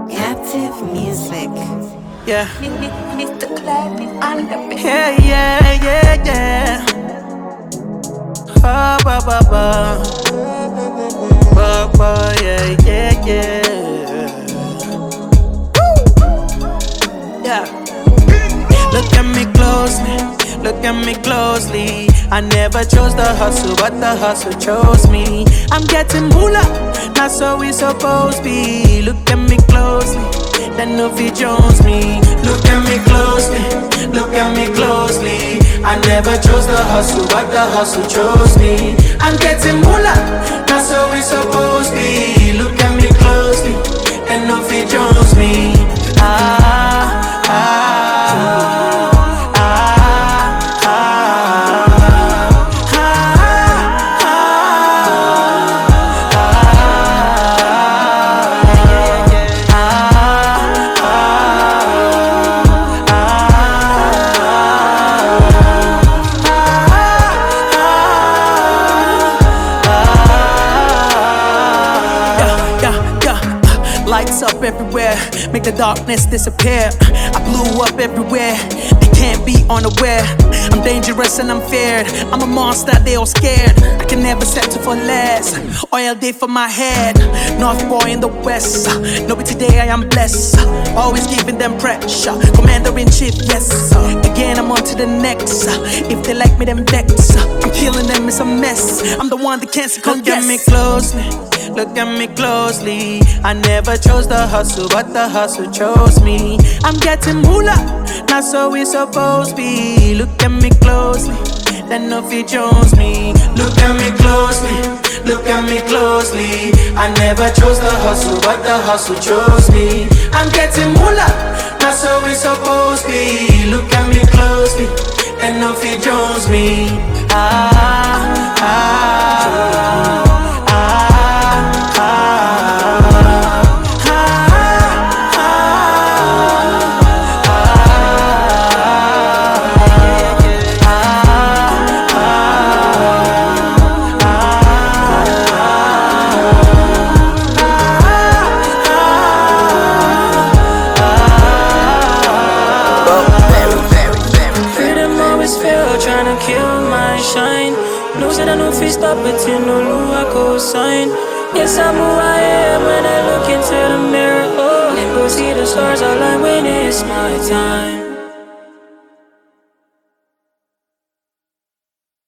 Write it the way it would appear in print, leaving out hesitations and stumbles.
Captive music. Yeah. Mr. Claddy on the beat. Yeah. Oh, yeah. Yeah. Look at me closely, look at me closely. I never chose the hustle, but the hustle chose me. I'm getting moolah, that's how we supposed be. Look at me closely, then no fit Jones me. Look at me closely, look at me closely. I never chose the hustle, but the hustle chose me. I'm getting moolah, that's how we supposed be. Look at me closely, then no fit Jones me. Lights up everywhere, make the darkness disappear. I blew up everywhere, they can't be unaware. I'm dangerous and I'm feared, I'm a monster, they all scared. I can never settle for less, oil day for my head. North boy in the west, know it today I am blessed. Always giving them pressure, commander-in-chief, yes. Again I'm on to the next, if they like me then vex. I'm killing them, it's a mess, I'm the one that can't second guess. Look at me closely, look at me closely. I never chose the hustle, but the hustle chose me. I'm getting moolah, that's how we supposed be. Look at me closely, then no fit Jones me. Look at me closely, look at me closely. I never chose the hustle, but the hustle chose me. I'm getting moolah, that's how we supposed be. Look at me closely, then no fit Jones me. Tryna kill my shine. No said I know if stop it till no I co-sign. Yes, I'm who I am when I look into the mirror. Oh, and go see the stars align when it's my time.